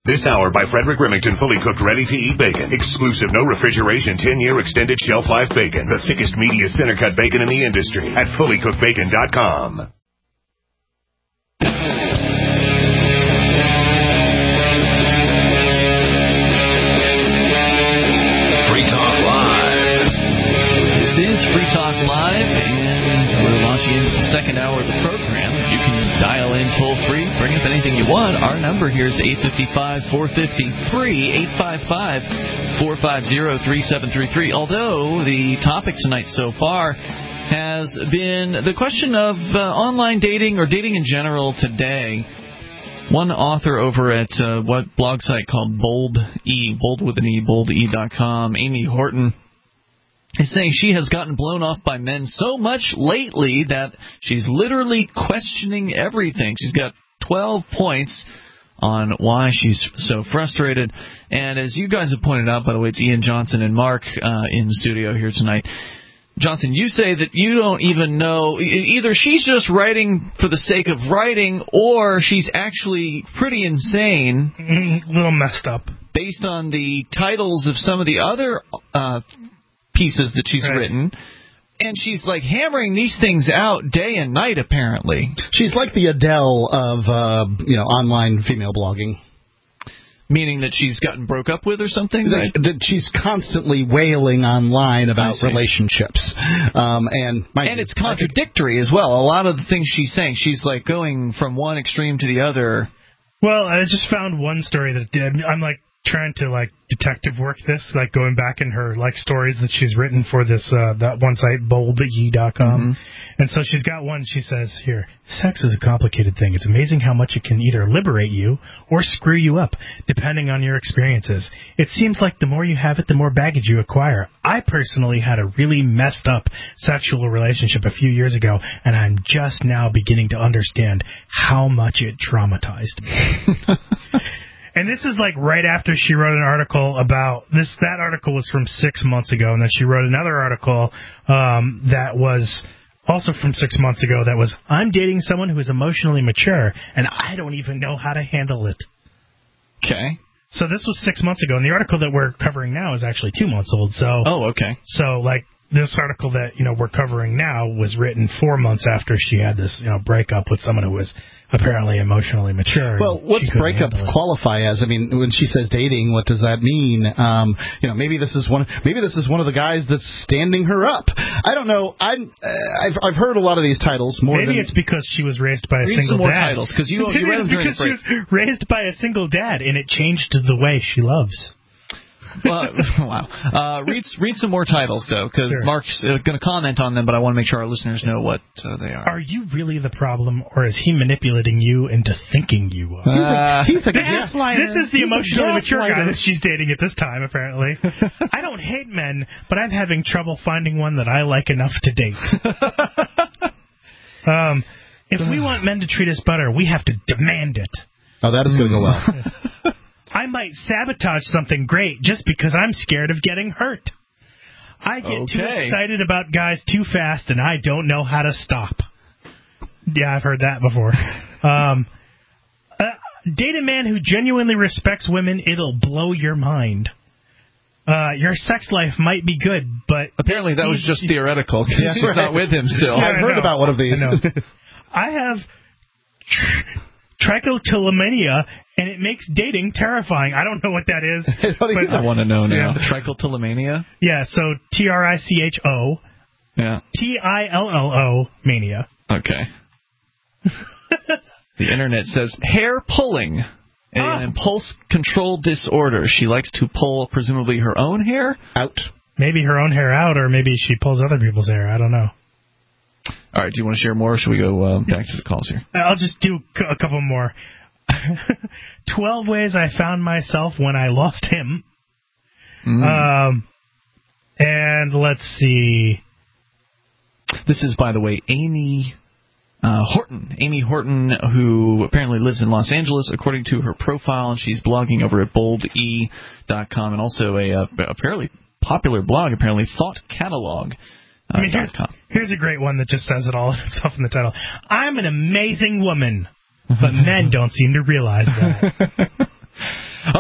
This hour by Frederick Remington, fully cooked, ready-to-eat bacon. Exclusive, no refrigeration, 10-year extended shelf life bacon. The thickest, meatiest center-cut bacon in the industry at fullycookedbacon.com. Free Talk Live. This is Free Talk Live, and we're launching into the second hour of the program. You can dial in toll-free, bring up anything you want. Our number here is 855-450-FREE, 855-450-3733. Although the topic tonight so far has been the question of online dating or dating in general today. One author over at what blog site called bold with an E, boldE.com, Amy Horton, is saying she has gotten blown off by men so much lately that she's literally questioning everything. She's got 12 points on why she's so frustrated. And as you guys have pointed out, by the way, it's Ian Johnson and Mark in the studio here tonight. Johnson, you say that you don't even know, either she's just writing for the sake of writing, or she's actually pretty insane. A little messed up. Based on the titles of some of the other pieces that she's written. And she's like hammering these things out day and night, apparently. She's like the Adele of, online female blogging. Meaning that she's gotten broke up with or something? That she's constantly wailing online about relationships. And it's contradictory as well. A lot of the things she's saying, she's like going from one extreme to the other. Well, I just found one story that I'm like trying to like detective work this, like going back in her like stories that she's written for this that one site, boldE.com. And so she's got one. She says here, sex is a complicated thing. It's amazing how much it can either liberate you or screw you up, depending on your experiences. It seems like the more you have it, the more baggage you acquire. I personally had a really messed up sexual relationship a few years ago, and I'm just now beginning to understand how much it traumatized me. And this is like right after she wrote an article about this. That article was from 6 months ago, and then she wrote another article that was also from 6 months ago that was, I'm dating someone who is emotionally mature, and I don't even know how to handle it. Okay. So this was 6 months ago, and the article that we're covering now is actually 2 months old. So okay. So like this article that we're covering now was written 4 months after she had this breakup with someone who was apparently emotionally mature. Well, what's breakup qualify as? I mean, when she says dating, what does that mean? Maybe this is one of the guys that's standing her up. I don't know. I've heard a lot of these titles more. Maybe it's because she was raised by a single some more dad. Titles because you read them during the break. She was raised by a single dad, and it changed the way she loves. Well, wow. Read some more titles, though, because Mark's going to comment on them, but I want to make sure our listeners know what they are. Are you really the problem, or is he manipulating you into thinking you are? He's a gaslighter. This is the emotionally mature guy that she's dating at this time, apparently. I don't hate men, but I'm having trouble finding one that I like enough to date. If we want men to treat us better, we have to demand it. Oh, that is going to go well. I might sabotage something great just because I'm scared of getting hurt. I get too excited about guys too fast, and I don't know how to stop. Yeah, I've heard that before. Date a man who genuinely respects women. It'll blow your mind. Your sex life might be good, but... Apparently that was just theoretical, because she's not with him still. I've heard about one of these. I have trichotillomania, and it makes dating terrifying. I don't know what that is. I want to know now. Trichotillomania? Yeah, so Tricho. Yeah. Tillo mania. Okay. The internet says hair pulling. An impulse control disorder. She likes to pull, presumably, her own hair out. Maybe her own hair out, or maybe she pulls other people's hair. I don't know. All right, do you want to share more, or should we go back to the calls here? I'll just do a couple more. 12 ways I found myself when I lost him. And let's see. This is, by the way, Amy Horton. Amy Horton, who apparently lives in Los Angeles, according to her profile, and she's blogging over at boldE.com, and also a fairly popular blog, apparently, Thought Catalog. Here's a great one that just says it all itself in the title. I'm an amazing woman, but men don't seem to realize that.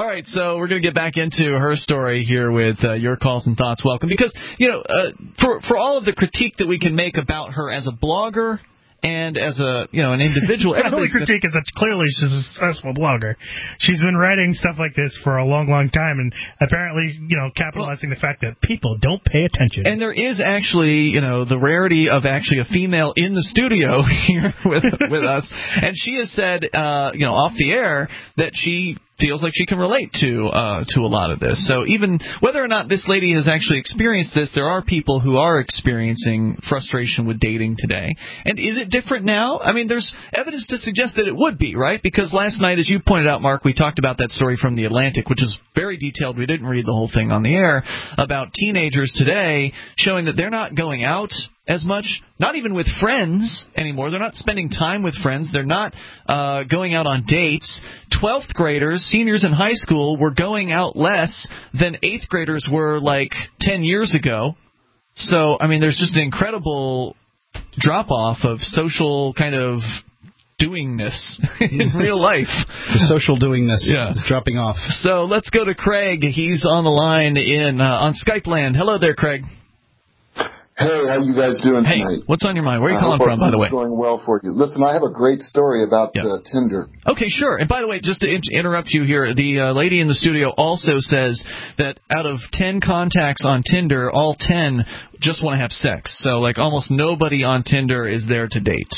right, so we're going to get back into her story here with your calls and thoughts. Welcome. Because, for all of the critique that we can make about her as a blogger and as an individual. The only critique is that clearly she's a successful blogger. She's been writing stuff like this for a long, long time, and apparently, capitalizing the fact that people don't pay attention. And there is actually, the rarity of actually a female in the studio here with us. And she has said, off the air that she feels like she can relate to a lot of this. So even whether or not this lady has actually experienced this, there are people who are experiencing frustration with dating today. And is it different now? I mean, there's evidence to suggest that it would be, right? Because last night, as you pointed out, Mark, we talked about that story from The Atlantic, which is very detailed. We didn't read the whole thing on the air, about teenagers today showing that they're not going out as much, not even with friends anymore. They're not spending time with friends. They're not going out on dates. 12th graders, seniors in high school, were going out less than 8th graders were like 10 years ago. So, I mean, there's just an incredible drop-off of social kind of doingness in real life. The social doingness is dropping off. So let's go to Craig. He's on the line on Skype land. Hello there, Craig. Hey, how you guys doing tonight? What's on your mind? Where are you calling from, by the way? Going well for you. Listen, I have a great story about Tinder. Okay, sure. And by the way, just to interrupt you here, the lady in the studio also says that out of 10 contacts on Tinder, all 10 just want to have sex. So, like, almost nobody on Tinder is there to date.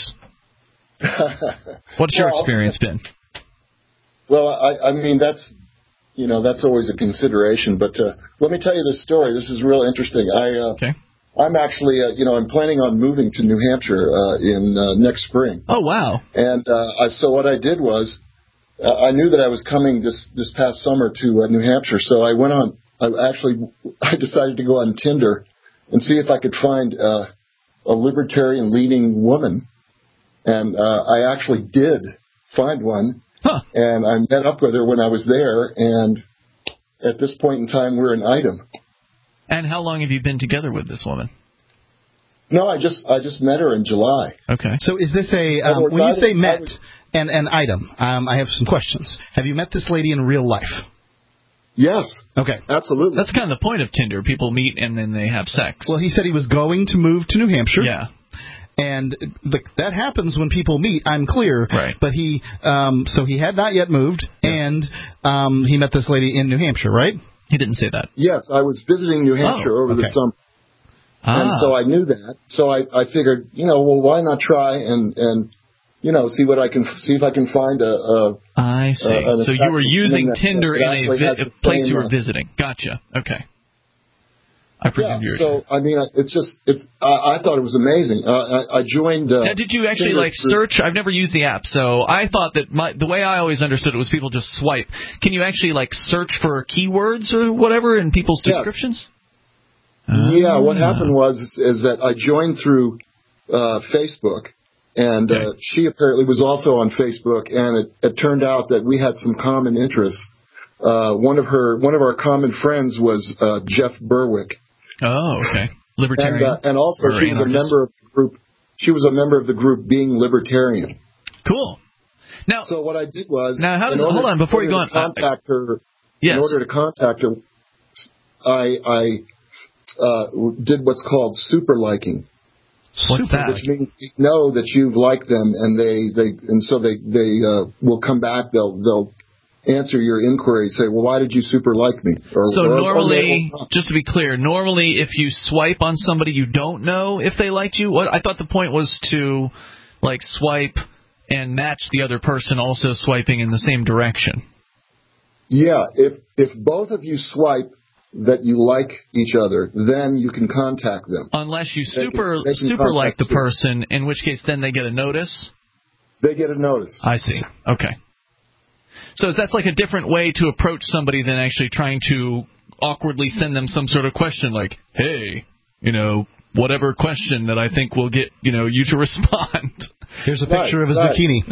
What's your experience been? Well, I mean, that's always a consideration. But let me tell you this story. This is real interesting. Okay. I'm actually, I'm planning on moving to New Hampshire in next spring. Oh, wow. And so what I did was, I knew that I was coming this past summer to New Hampshire, so I went on. I decided to go on Tinder and see if I could find a libertarian-leaning woman, and I actually did find one. Huh. And I met up with her when I was there, and at this point in time, we're an item. And how long have you been together with this woman? No, I just met her in July. Okay. So is this when you say met and an item, I have some questions. Have you met this lady in real life? Yes. Okay. Absolutely. That's kind of the point of Tinder. People meet and then they have sex. Well, he said he was going to move to New Hampshire. Yeah. And that happens when people meet, I'm clear. Right. But he had not yet moved, and he met this lady in New Hampshire, right? He didn't say that. Yes, I was visiting New Hampshire over the summer. And so I knew that. So I figured, why not try and see if I can find a I see. So you were using Tinder in a place you were visiting. Gotcha. Okay. I presume you were. So, I mean, I thought it was amazing. I joined. Now, did you actually search? I've never used the app, so I thought that the way I always understood it was people just swipe. Can you actually search for keywords or whatever in people's descriptions? Yeah. What happened was that I joined through Facebook, and she apparently was also on Facebook, and it turned out that we had some common interests. One of our common friends was Jeff Berwick. Oh, okay. Libertarian. And also she was a member of the group. She was a member of the group Being Libertarian. Cool. Now, so what I did was, hold on before you go on. Contact her. Yes. In order to contact her, I did what's called super liking. What's that? Which means you know that you've liked them, and they will come back. They'll answer your inquiry, say, well, why did you super like me? Normally, just to be clear, normally if you swipe on somebody you don't know if they liked you, I thought the point was to swipe and match the other person also swiping in the same direction. Yeah, if both of you swipe that you like each other, then you can contact them. Unless you super like the person, in which case then they get a notice? They get a notice. I see. Okay. So that's a different way to approach somebody than actually trying to awkwardly send them some sort of question like, hey, whatever question that I think will get, you to respond. Here's a picture of a zucchini.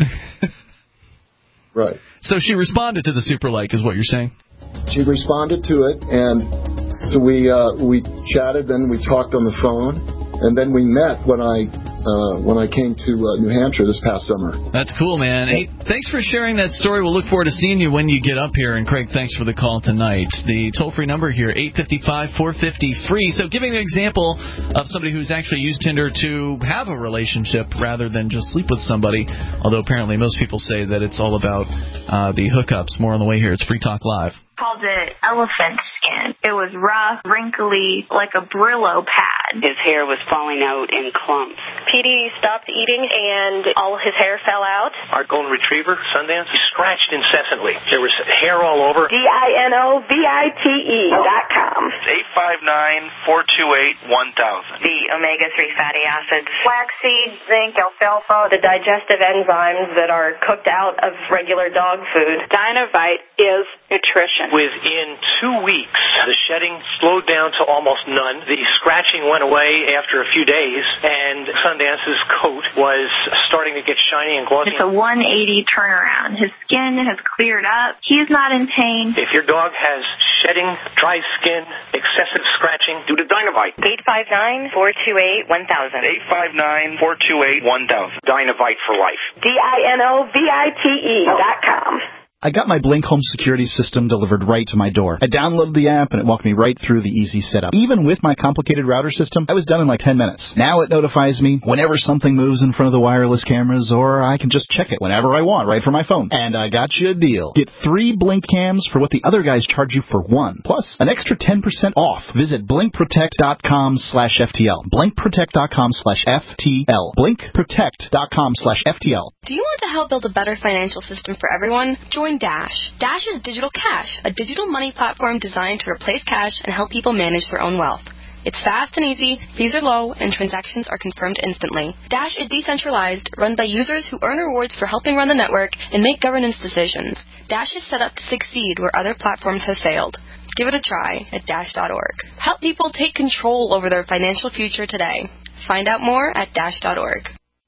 Right. So she responded to the super like is what you're saying? She responded to it, and so we chatted, then we talked on the phone, and then we met when I when I came to New Hampshire this past summer. That's cool, man. Hey, thanks for sharing that story. We'll look forward to seeing you when you get up here. And, Craig, thanks for the call tonight. The toll-free number here, 855-450-FREE. So giving an example of somebody who's actually used Tinder to have a relationship rather than just sleep with somebody, although apparently most people say that it's all about the hookups. More on the way here. It's Free Talk Live. Called it elephant skin. It was rough, wrinkly, like a Brillo pad. His hair was falling out in clumps. Petey stopped eating and all his hair fell out. Our golden retriever, Sundance, he scratched incessantly. There was hair all over. DINOVITE.com. 859-428-1000. The omega-3 fatty acids. Flaxseed, zinc, alfalfa, the digestive enzymes that are cooked out of regular dog food. Dinovite is nutrition. Within 2 weeks, the shedding slowed down to almost none. The scratching went away after a few days, and Sundance's coat was starting to get shiny and glossy. It's a 180 turnaround. His skin has cleared up. He's not in pain. If your dog has shedding, dry skin, excessive scratching, do the Dinovite. 859-428-1000. 859-428-1000. Dinovite for life. DINOVITE.com. I got my Blink home security system delivered right to my door. I downloaded the app and it walked me right through the easy setup. Even with my complicated router system, I was done in like 10 minutes. Now it notifies me whenever something moves in front of the wireless cameras, or I can just check it whenever I want right from my phone. And I got you a deal. Get 3 Blink cams for what the other guys charge you for 1, plus an extra 10% off. Visit blinkprotect.com/FTL. blinkprotect.com/FTL. blinkprotect.com/FTL. Do you want to help build a better financial system for everyone? Join Dash. Dash is Digital Cash, a digital money platform designed to replace cash and help people manage their own wealth. It's fast and easy, fees are low, and transactions are confirmed instantly. Dash is decentralized, run by users who earn rewards for helping run the network and make governance decisions. Dash is set up to succeed where other platforms have failed. Give it a try at Dash.org. Help people take control over their financial future today. Find out more at Dash.org.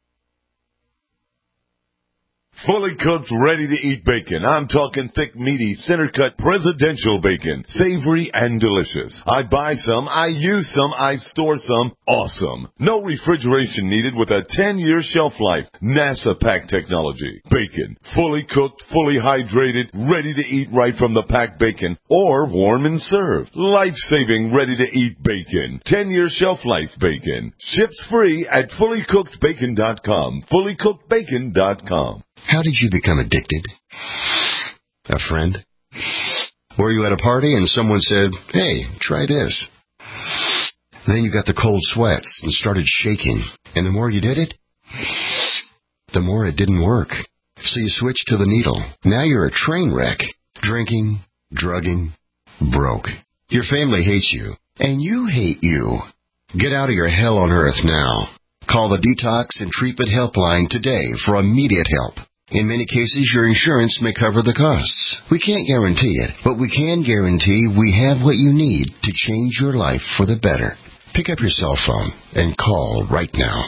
Fully cooked, ready-to-eat bacon. I'm talking thick, meaty, center-cut presidential bacon. Savory and delicious. I buy some, I use some, I store some. Awesome. No refrigeration needed with a 10-year shelf life. NASA pack technology. Bacon. Fully cooked, fully hydrated, ready to eat right from the packed bacon. Or warm and served. Life-saving, ready-to-eat bacon. 10-year shelf life bacon. Ships free at fullycookedbacon.com. fullycookedbacon.com. How did you become addicted? A friend? Were you at a party and someone said, "Hey, try this"? Then you got the cold sweats and started shaking. And the more you did it, the more it didn't work. So you switched to the needle. Now you're a train wreck. Drinking, drugging, broke. Your family hates you. And you hate you. Get out of your hell on earth now. Call the Detox and Treatment Helpline today for immediate help. In many cases, your insurance may cover the costs. We can't guarantee it, but we can guarantee we have what you need to change your life for the better. Pick up your cell phone and call right now.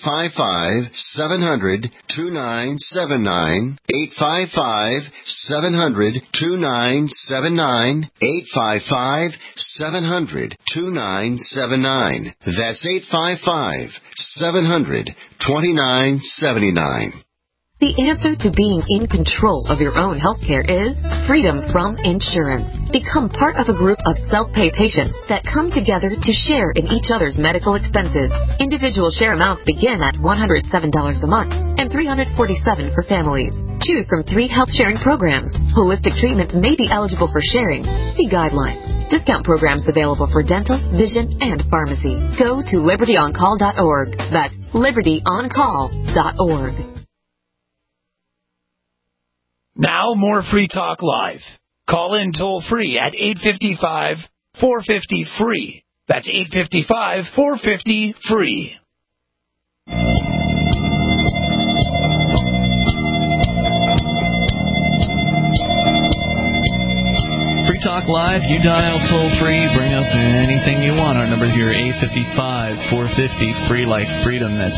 855-700-2979. 855-700-2979. 855-700-2979. That's 855-700-2979. The answer to being in control of your own healthcare is freedom from insurance. Become part of a group of self-pay patients that come together to share in each other's medical expenses. Individual share amounts begin at $107 a month and $347 for families. Choose from 3 health sharing programs. Holistic treatments may be eligible for sharing. See guidelines. Discount programs available for dental, vision, and pharmacy. Go to libertyoncall.org. That's libertyoncall.org. Now more Free Talk Live. Call in toll-free at 855-450-FREE. That's 855-450-FREE. Free Talk Live, you dial toll-free, bring up anything you want. Our number here, 855-450-FREE like freedom. That's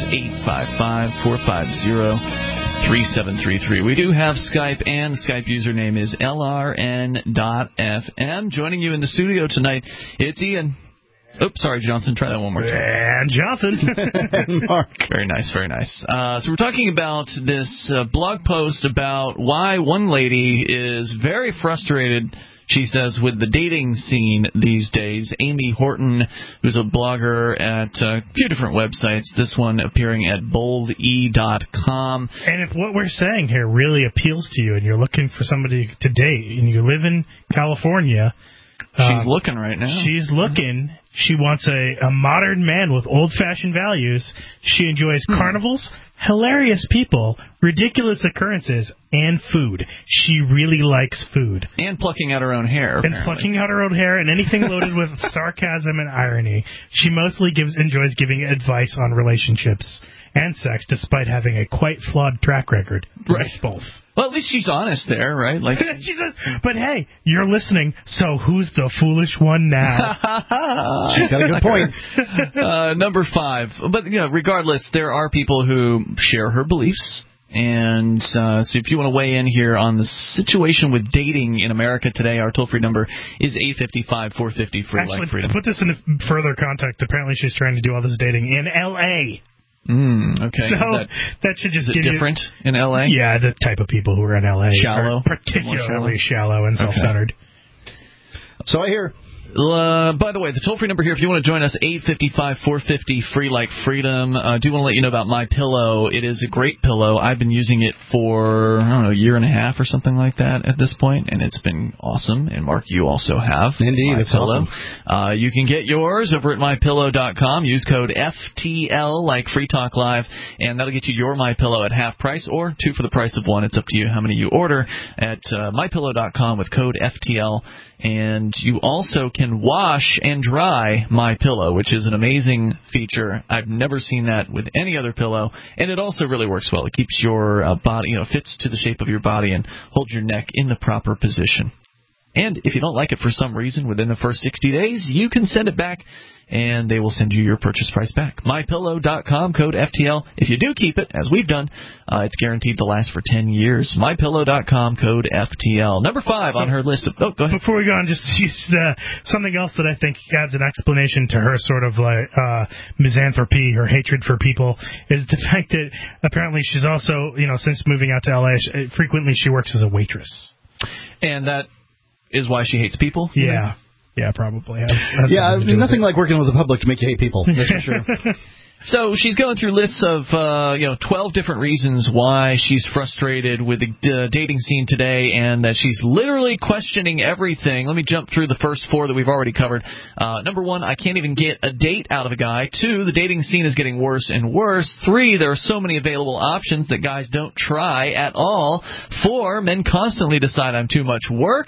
855-450-3733. We do have Skype, and the Skype username is LRN.FM. Joining you in the studio tonight, it's Ian. Oops, sorry, Johnson. Try that one more time. And Johnson. Mark. Very nice, very nice. So we're talking about this blog post about why one lady is very frustrated, she says, with the dating scene these days. Amy Horton, who's a blogger at a few different websites, this one appearing at bolde.com. And if what we're saying here really appeals to you and you're looking for somebody to date and you live in California... She's looking right now. She's looking. She wants a modern man with old-fashioned values. She enjoys carnivals, hilarious people, ridiculous occurrences, and food. She really likes food. And plucking out her own hair. And plucking out her own hair and anything loaded with sarcasm and irony. She mostly enjoys giving advice on relationships and sex, despite having a quite flawed track record. Right. Both. Well, at least she's honest there, right? Like she says, but hey, you're listening, so who's the foolish one now? She's got a good point. Number 5. But, regardless, there are people who share her beliefs. And so if you want to weigh in here on the situation with dating in America today, our toll-free number is 855-450-FREE. Actually, to put this in further context, apparently she's trying to do all this dating in L.A., okay. So that should just give different in L.A.? Yeah, the type of people who are in L.A. Shallow? are particularly shallow and self-centered. So I hear. By the way, the toll-free number here, if you want to join us, 855-450-FREE like freedom. I do want to let you know about MyPillow. It is a great pillow. I've been using it for, a year and a half or something like that at this point, and it's been awesome. And, Mark, you also have. Indeed, it's awesome. You can get yours over at MyPillow.com. Use code FTL like Free Talk Live, and that'll get you your MyPillow at half price or 2 for the price of 1. It's up to you how many you order at MyPillow.com with code FTL. And you also can wash and dry MyPillow, which is an amazing feature. I've never seen that with any other pillow, and it also really works well. It keeps your body, fits to the shape of your body and holds your neck in the proper position. And if you don't like it for some reason within the first 60 days, you can send it back, and they will send you your purchase price back. MyPillow.com, code FTL. If you do keep it, as we've done, it's guaranteed to last for 10 years. MyPillow.com, code FTL. Number 5 on her list of... Oh, go ahead. Before we go on, just something else that I think adds an explanation to her sort of like misanthropy, her hatred for people, is the fact that apparently she's also, since moving out to L.A., frequently she works as a waitress. And that is why she hates people? Yeah. Yeah, probably. Yeah, nothing like working with the public to make you hate people. That's for sure. So she's going through lists of 12 different reasons why she's frustrated with the dating scene today, and that she's literally questioning everything. Let me jump through the first 4 that we've already covered. Number 1, I can't even get a date out of a guy. 2, the dating scene is getting worse and worse. 3, there are so many available options that guys don't try at all. 4, men constantly decide I'm too much work.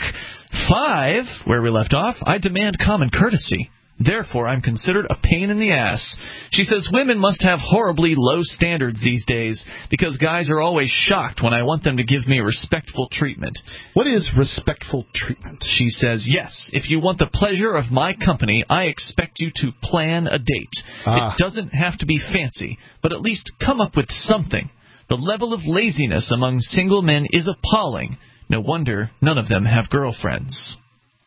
5, where we left off, I demand common courtesy. Therefore, I'm considered a pain in the ass. She says women must have horribly low standards these days because guys are always shocked when I want them to give me respectful treatment. What is respectful treatment? She says, yes, if you want the pleasure of my company, I expect you to plan a date. It doesn't have to be fancy, but at least come up with something. The level of laziness among single men is appalling. No wonder none of them have girlfriends.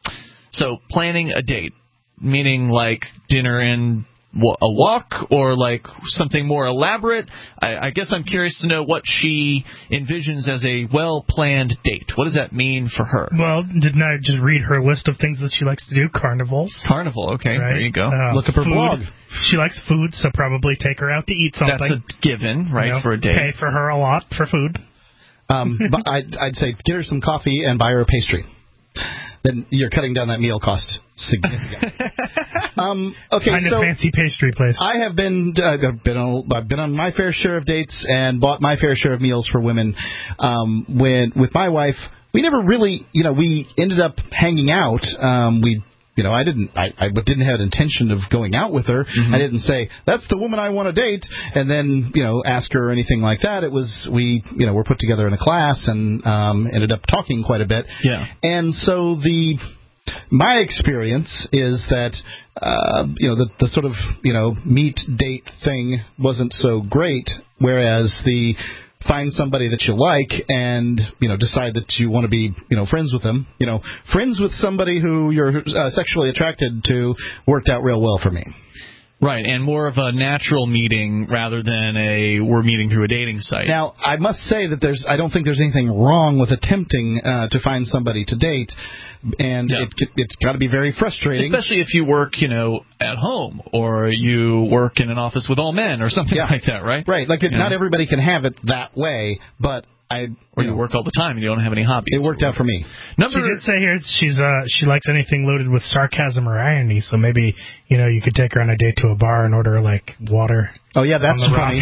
So, planning a date. Meaning like dinner and a walk, or like something more elaborate? I guess I'm curious to know what she envisions as a well-planned date. What does that mean for her? Well, didn't I just read her list of things that she likes to do? Carnivals. Carnival, okay, right? There you go. Look up her blog. She likes food, so probably take her out to eat something. That's a given, right, for a date. Pay for her a lot for food. But I'd say get her some coffee and buy her a pastry. Then you're cutting down that meal cost significantly. Okay, kind of fancy pastry place. I have I've been on my fair share of dates and bought my fair share of meals for women. With my wife, we never really, we ended up hanging out. I didn't have an intention of going out with her. Mm-hmm. I didn't say, that's the woman I want to date, and then, ask her or anything like that. It was, we're put together in a class and ended up talking quite a bit. Yeah. And so my experience is that, the sort of, meet date thing wasn't so great, whereas the find somebody that you like and, decide that you want to be, friends with them. Friends with somebody who you're sexually attracted to worked out real well for me. Right, and more of a natural meeting rather than we're meeting through a dating site. Now, I must say that I don't think there's anything wrong with attempting to find somebody to date, and it's got to be very frustrating. Especially if you work, at home, or you work in an office with all men, or something like that, right? Right, not everybody can have it that way, but you work all the time and you don't have any hobbies. It worked out for me. She did say here she likes anything loaded with sarcasm or irony, so maybe, you could take her on a date to a bar and order, water. Oh, yeah, that's funny.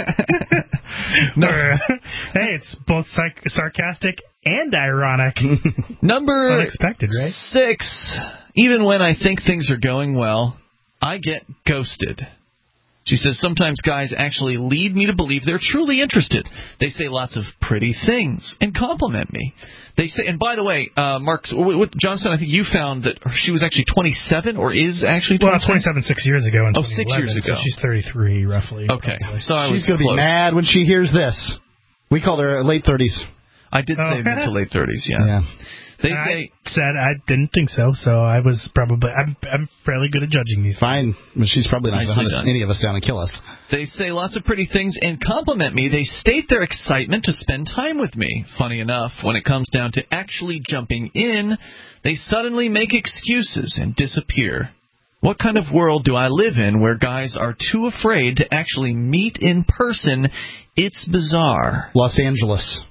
Hey, it's both sarcastic and ironic. Number unexpected, right? 6, even when I think things are going well, I get ghosted. She says, sometimes guys actually lead me to believe they're truly interested. They say lots of pretty things and compliment me. They say, and by the way, Mark, Johnson, I think you found that she was actually 27 or is actually 27? Well, 27 6 years ago. 6 years ago. So she's 33, roughly. Okay. So she's going to be mad when she hears this. We called her late 30s. I did say mid to late 30s, yeah. They say I didn't think so I was probably I'm fairly good at judging these. Fine, she's probably not going to hunt any of us down and kill us. They say lots of pretty things and compliment me. They state their excitement to spend time with me. Funny enough, when it comes down to actually jumping in, they suddenly make excuses and disappear. What kind of world do I live in where guys are too afraid to actually meet in person? It's bizarre. Los Angeles.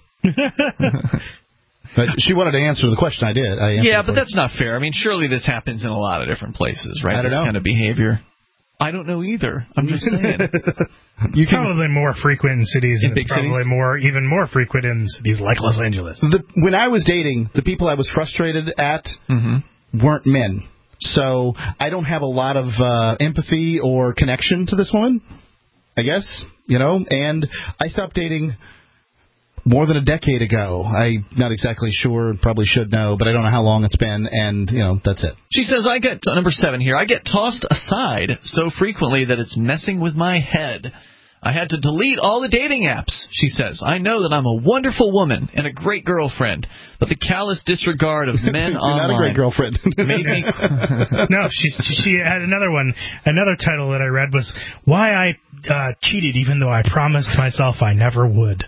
But she wanted to answer the question. I did. But that's not fair. I mean, surely this happens in a lot of different places, right? I don't know. This kind of behavior. I don't know either. I'm just saying. It's probably more frequent in cities, and it's probably even more frequent in cities like Los Angeles. When I was dating, the people I was frustrated at weren't men. So I don't have a lot of empathy or connection to this woman, I guess, and I stopped dating more than a decade ago. I'm not exactly sure, probably should know, but I don't know how long it's been, and, that's it. She says, I get, number 7 here, I get tossed aside so frequently that it's messing with my head. I had to delete all the dating apps, she says. I know that I'm a wonderful woman and a great girlfriend, but the callous disregard of men You're online... not a great girlfriend. made me... No, she had another one. Another title that I read was, Why I Cheated Even Though I Promised Myself I Never Would.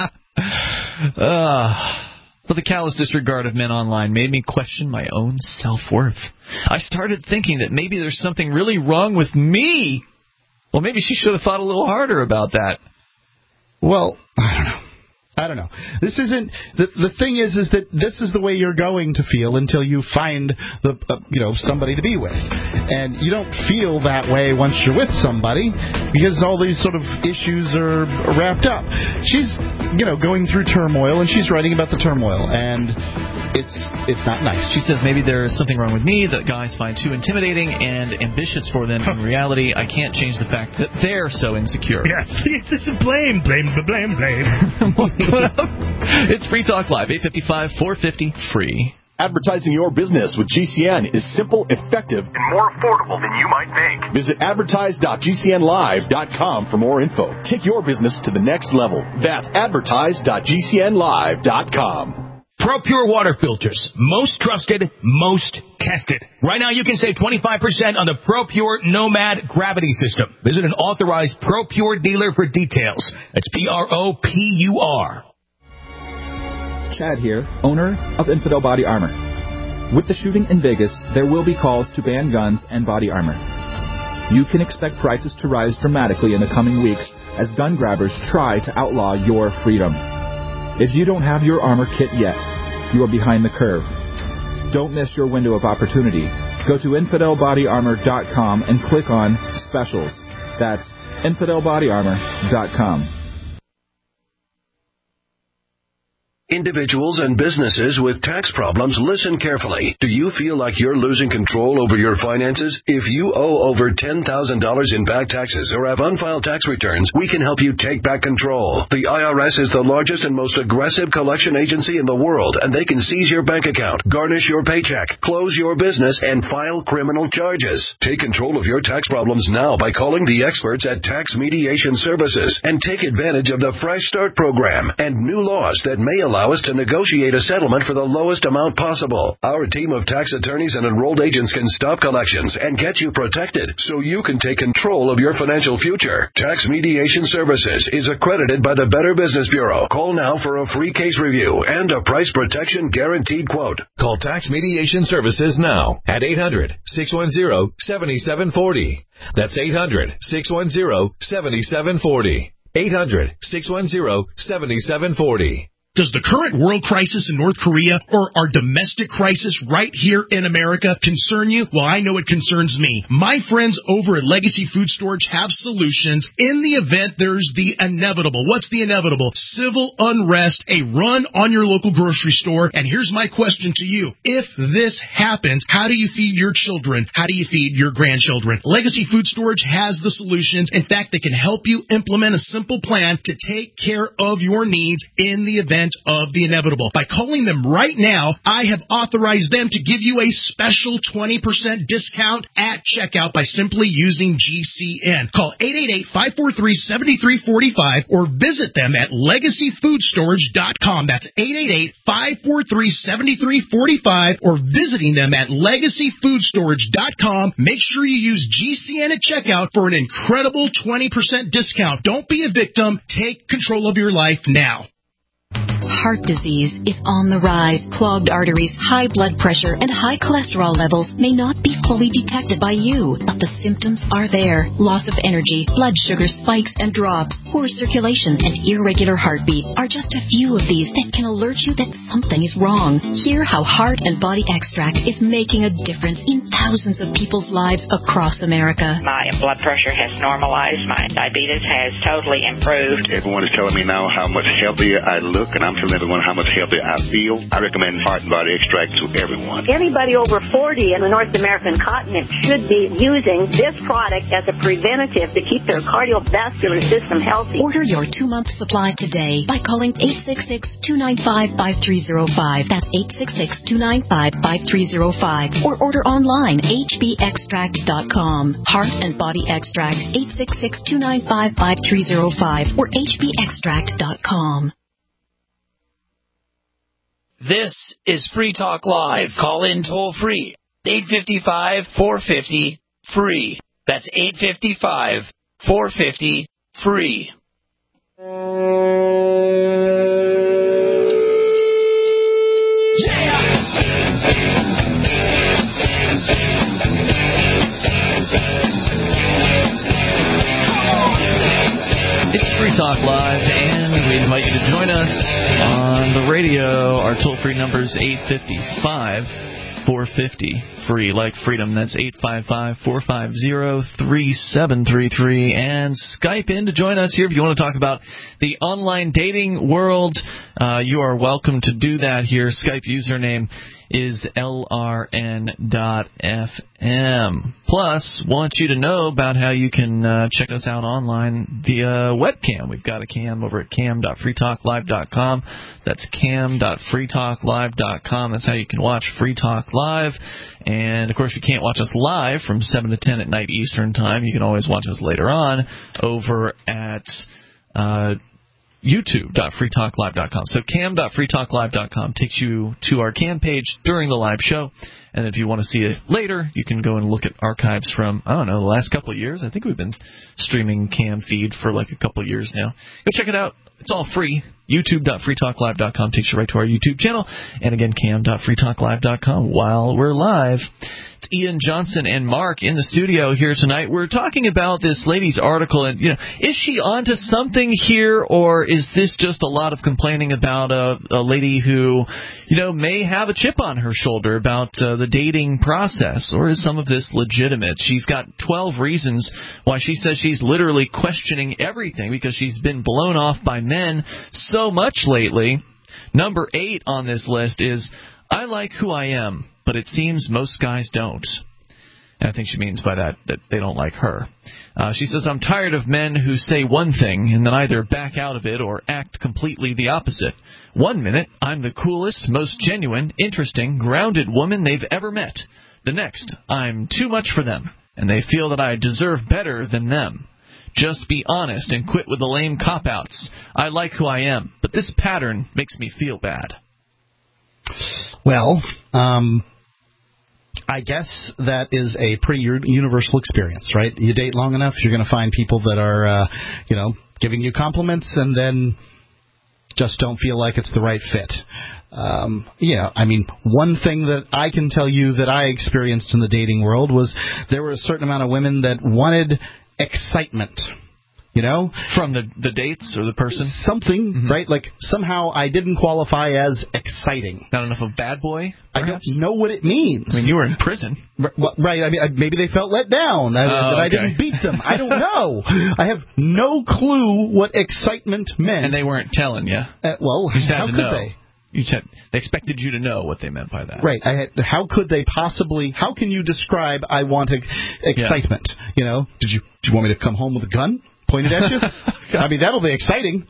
But the callous disregard of men online made me question my own self-worth. I started thinking that maybe there's something really wrong with me. Well, maybe she should have thought a little harder about that. Well, I don't know. This isn't the thing is that this is the way you're going to feel until you find somebody to be with, and you don't feel that way once you're with somebody because all these sort of issues are wrapped up. She's going through turmoil, and she's writing about the turmoil, and it's not nice. She says maybe there's something wrong with me that guys find too intimidating and ambitious for them. In reality, I can't change the fact that they're so insecure. Yes, it's blame. It's Free Talk Live, 855 450 free. Advertising your business with GCN is simple, effective, and more affordable than you might think. Visit advertise.gcnlive.com for more info. Take your business to the next level. That's advertise.gcnlive.com. ProPure water filters. Most trusted, most tested. Right now you can save 25% on the ProPure Nomad gravity system. Visit an authorized ProPure dealer for details. That's PROPUR. Chad here, owner of Infidel Body Armor. With the shooting in Vegas, there will be calls to ban guns and body armor. You can expect prices to rise dramatically in the coming weeks as gun grabbers try to outlaw your freedom. If you don't have your armor kit yet, you are behind the curve. Don't miss your window of opportunity. Go to InfidelBodyArmor.com and click on Specials. That's InfidelBodyArmor.com. Individuals and businesses with tax problems, listen carefully. Do you feel like you're losing control over your finances? If you owe over $10,000 in back taxes or have unfiled tax returns, we can help you take back control. The IRS is the largest and most aggressive collection agency in the world, and they can seize your bank account, garnish your paycheck, close your business, and file criminal charges. Take control of your tax problems now by calling the experts at Tax Mediation Services and take advantage of the Fresh Start program and new laws that may allow us to negotiate a settlement for the lowest amount possible. Our team of tax attorneys and enrolled agents can stop collections and get you protected so you can take control of your financial future. Tax Mediation Services is accredited by the Better Business Bureau. Call now for a free case review and a price protection guaranteed quote. Call Tax Mediation Services now at 800-610-7740. That's 800-610-7740. 800-610-7740. Does the current world crisis in North Korea or our domestic crisis right here in America concern you? Well, I know it concerns me. My friends over at Legacy Food Storage have solutions in the event there's the inevitable. What's the inevitable? Civil unrest, a run on your local grocery store. And here's my question to you. If this happens, how do you feed your children? How do you feed your grandchildren? Legacy Food Storage has the solutions. In fact, they can help you implement a simple plan to take care of your needs in the event of the inevitable. By calling them right now, I have authorized them to give you a special 20% discount at checkout by simply using GCN. Call 888-543-7345 or visit them at legacyfoodstorage.com. That's 888-543-7345 or visiting them at legacyfoodstorage.com. Make sure you use GCN at checkout for an incredible 20% discount. Don't be a victim. Take control of your life now. Heart disease is on the rise. Clogged arteries, high blood pressure, and high cholesterol levels may not be fully detected by you, but the symptoms are there. Loss of energy, blood sugar spikes and drops, poor circulation, and irregular heartbeat are just a few of these that can alert you that something is wrong. Hear how Heart and Body Extract is making a difference in thousands of people's lives across America. My blood pressure has normalized. My diabetes has totally improved. Everyone is telling me now how much healthier I look, and I'm telling everyone how much healthier I feel. I recommend Heart and Body Extract to everyone. Anybody over 40 in the North American continent should be using this product as a preventative to keep their cardiovascular system healthy. Order your 2-month supply today by calling 866-295-5305. That's 866-295-5305. Or order online, hbextract.com. Heart and Body Extract, 866-295-5305 or hbextract.com. This is Free Talk Live. Call in toll free. 855-450-FREE. That's 855-450-FREE. It's Free Talk Live, and we invite you to join us on the radio. Our toll-free number is 855-450-FREE, like freedom. That's 855-450-3733. And Skype in to join us here if you want to talk about the online dating world. You are welcome to do that here. Skype username is LRN.FM. Plus, want you to know about how you can check us out online via webcam. We've got a cam over at cam.freetalklive.com. That's cam.freetalklive.com. That's how you can watch Free Talk Live. And, of course, if you can't watch us live from 7 to 10 at night Eastern Time, you can always watch us later on over at youtube.freetalklive.com. So cam.freetalklive.com takes you to our cam page during the live show. And if you want to see it later, you can go and look at archives from, I don't know, the last couple of years. I think we've been streaming cam feed for like a couple of years now. Go check it out. It's all free. youtube.freetalklive.com takes you right to our YouTube channel. And again, cam.freetalklive.com while we're live. It's Ian Johnson and Mark in the studio here tonight. We're talking about this lady's article, and is she onto something here, or is this just a lot of complaining about a lady who, may have a chip on her shoulder about the dating process, or is some of this legitimate? She's got 12 reasons why she says she's literally questioning everything because she's been blown off by men so much lately. Number 8 on this list is, I like who I am, but it seems most guys don't. And I think she means by that they don't like her. She says, I'm tired of men who say one thing and then either back out of it or act completely the opposite. 1 minute, I'm the coolest, most genuine, interesting, grounded woman they've ever met. The next, I'm too much for them, and they feel that I deserve better than them. Just be honest and quit with the lame cop-outs. I like who I am, but this pattern makes me feel bad. Well, I guess that is a pretty universal experience, right? You date long enough, you're going to find people that are, giving you compliments and then just don't feel like it's the right fit. One thing that I can tell you that I experienced in the dating world was there were a certain amount of women that wanted excitement. From the dates or the person? Something, right? Like, somehow I didn't qualify as exciting. Not enough of bad boy, perhaps? I don't know what it means. I mean, you were in prison. Right. I mean, maybe they felt let down, that I didn't beat them. I don't know. I have no clue what excitement meant. And they weren't telling you. Well, you how could know? They? You said they expected you to know what they meant by that. Right. How could they possibly? How can you describe I want excitement? Yeah. Did you want me to come home with a gun pointed at you? I mean, that'll be exciting.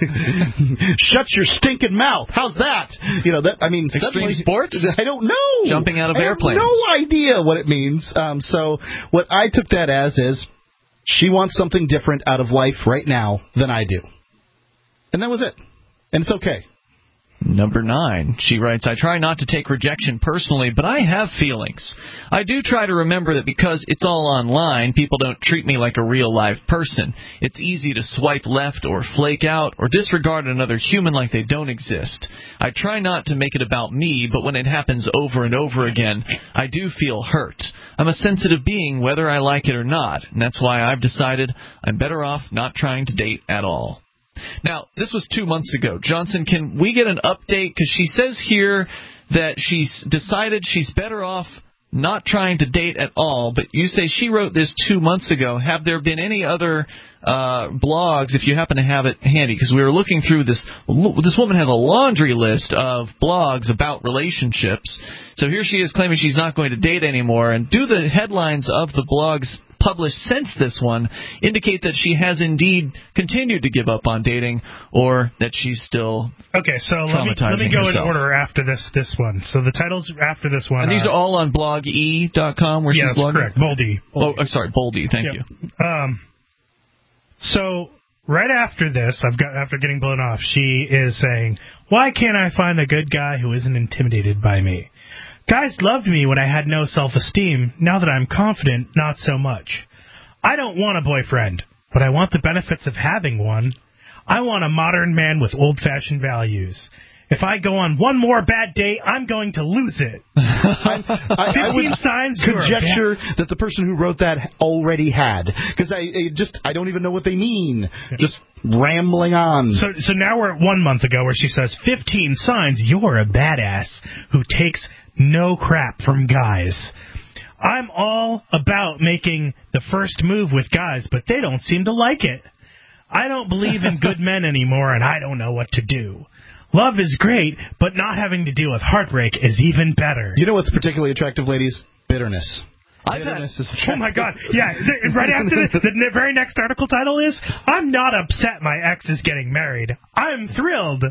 Shut your stinking mouth. How's that? Extreme sports? I don't know. Jumping out of airplanes. I have no idea what it means. So what I took that as is she wants something different out of life right now than I do. And that was it. And it's okay. Number 9, she writes, I try not to take rejection personally, but I have feelings. I do try to remember that because it's all online, people don't treat me like a real live person. It's easy to swipe left or flake out or disregard another human like they don't exist. I try not to make it about me, but when it happens over and over again, I do feel hurt. I'm a sensitive being whether I like it or not, and that's why I've decided I'm better off not trying to date at all. Now, this was 2 months ago. Johnson, can we get an update? Because she says here that she's decided she's better off not trying to date at all, but you say she wrote this 2 months ago. Have there been any other blogs, if you happen to have it handy? Because we were looking through this. This woman has a laundry list of blogs about relationships. So here she is claiming she's not going to date anymore. And do the headlines of the blogs published since this one indicate that she has indeed continued to give up on dating, or that she's still traumatizing let me go herself? in order after this one. So the titles after this one, and these are all on bloge.com, where she's blogging? Correct. Boldy. Oh, I'm sorry, Boldy. Thank you. So right after this, after getting blown off, she is saying, "Why can't I find a good guy who isn't intimidated by me? Guys loved me when I had no self-esteem. Now that I'm confident, not so much. I don't want a boyfriend, but I want the benefits of having one. I want a modern man with old-fashioned values. If I go on one more bad date, I'm going to lose it." I would signs conjecture that the person who wrote that already had, because I don't even know what they mean. Just rambling on. So now we're at 1 month ago where she says 15 signs you're a badass who takes no crap from guys. I'm all about making the first move with guys, but they don't seem to like it. I don't believe in good men anymore, and I don't know what to do. Love is great, but not having to deal with heartbreak is even better. You know what's particularly attractive, ladies? Bitterness. Bitterness is attractive. Oh, my God. Yeah, right after the very next article title is, I'm not upset my ex is getting married. I'm thrilled.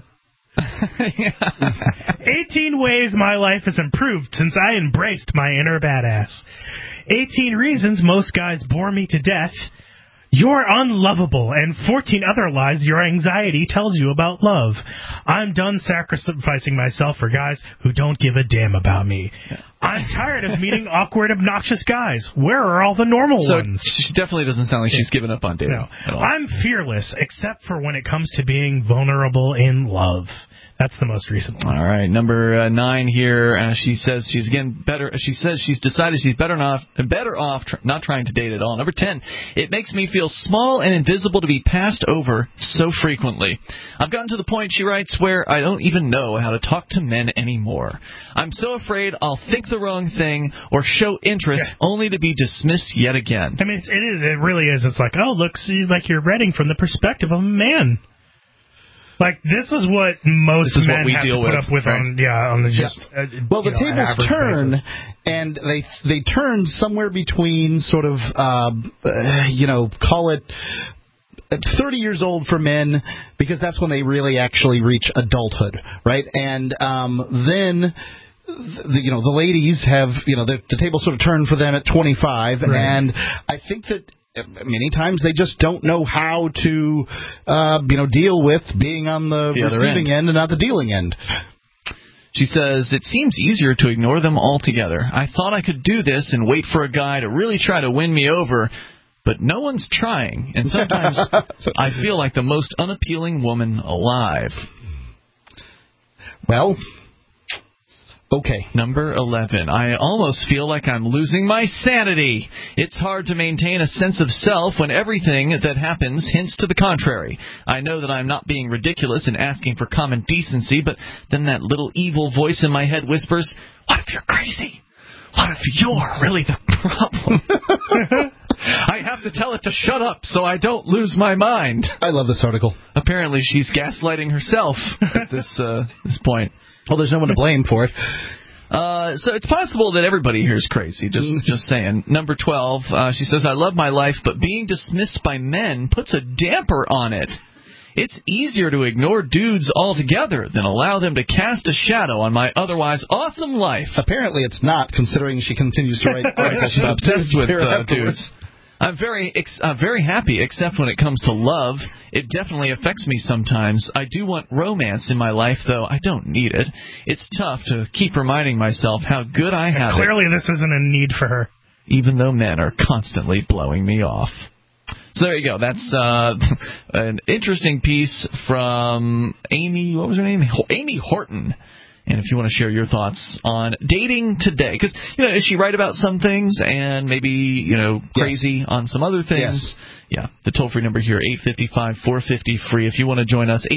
18 ways my life has improved since I embraced my inner badass. 18 reasons most guys bore me to death. You're unlovable, and 14 other lies your anxiety tells you about love. I'm done sacrificing myself for guys who don't give a damn about me. I'm tired of meeting awkward, obnoxious guys. Where are all the normal ones? She definitely doesn't sound like she's given up on dating at all. I'm fearless, except for when it comes to being vulnerable in love. That's the most recent one. All right, number 9 here. She says she's better. She says she's decided she's better off not trying to date at all. Number 10. It makes me feel small and invisible to be passed over so frequently. I've gotten to the point, she writes, where I don't even know how to talk to men anymore. I'm so afraid I'll think the wrong thing or show interest only to be dismissed yet again. I mean, it really is. It's like, oh, look, see, like you're reading from the perspective of a man. Like, this is what most men we have deal to put with, up with right? on the just. Well, the tables turn, and they turn somewhere between sort of, call it 30 years old for men, because that's when they really actually reach adulthood, right? And then the ladies have, the table sort of turned for them at 25, right. And I think that many times they just don't know how to, deal with being on the receiving end and not the dealing end. She says, it seems easier to ignore them altogether. I thought I could do this and wait for a guy to really try to win me over, but no one's trying, and sometimes I feel like the most unappealing woman alive. Well, okay. Number 11. I almost feel like I'm losing my sanity. It's hard to maintain a sense of self when everything that happens hints to the contrary. I know that I'm not being ridiculous and asking for common decency, but then that little evil voice in my head whispers, what if you're crazy? What if you're really the problem? I have to tell it to shut up so I don't lose my mind. I love this article. Apparently she's gaslighting herself at this point. Well, there's no one to blame for it. So it's possible that everybody here is crazy, just saying. Number 12, she says, I love my life, but being dismissed by men puts a damper on it. It's easier to ignore dudes altogether than allow them to cast a shadow on my otherwise awesome life. Apparently it's not, considering she continues to write articles. She's obsessed with dudes. I'm very happy, except when it comes to love. It definitely affects me sometimes. I do want romance in my life, though I don't need it. It's tough to keep reminding myself how good I have it. Clearly this isn't a need for her. Even though men are constantly blowing me off. So there you go. That's an interesting piece from Amy, what was her name? Amy Horton. And if you want to share your thoughts on dating today, because, does she write about some things and maybe, crazy on some other things? Yes. Yeah. The toll-free number here, 855-450-FREE. If you want to join us,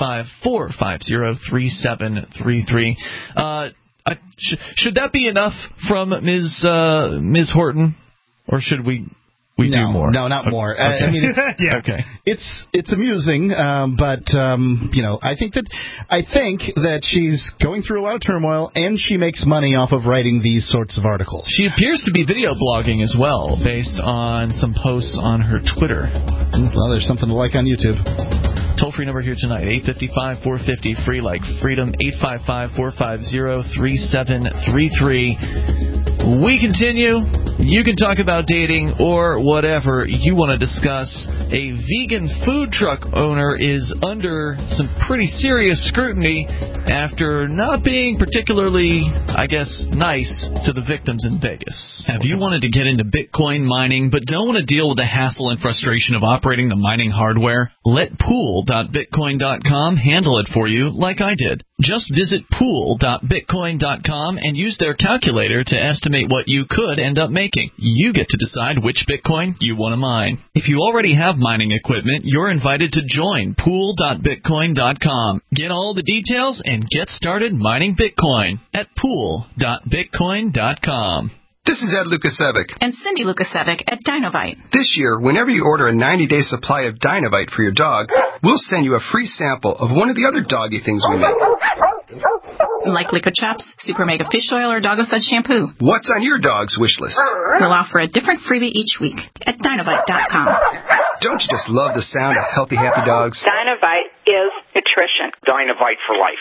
855-450-3733. Should that be enough from Ms. Horton? Or should we do more? No, not more. Okay. I mean, Okay. It's amusing, but I think that she's going through a lot of turmoil, and she makes money off of writing these sorts of articles. She appears to be video blogging as well, based on some posts on her Twitter. Well, there's something to like on YouTube. Toll-free number here tonight, 855-450-FREE, like freedom, 855-450-3733. We continue. You can talk about dating or whatever you want to discuss. A vegan food truck owner is under some pretty serious scrutiny after not being particularly, nice to the victims in Vegas. Have you wanted to get into Bitcoin mining but don't want to deal with the hassle and frustration of operating the mining hardware? Let pool.bitcoin.com handle it for you like I did. Just visit pool.bitcoin.com and use their calculator to estimate what you could end up making. You get to decide which Bitcoin you want to mine. If you already have mining equipment, you're invited to join pool.bitcoin.com. Get all the details and get started mining Bitcoin at pool.bitcoin.com. This is Ed Lukasevic. And Cindy Lukasevic at Dinovite. This year, whenever you order a 90-day supply of Dinovite for your dog, we'll send you a free sample of one of the other doggy things we make. Like Liquid Chops, Super Mega Fish Oil, or Doggo Suds Shampoo. What's on your dog's wish list? We'll offer a different freebie each week at Dinovite.com. Don't you just love the sound of healthy, happy dogs? Dinovite is nutrition. Dinovite for life.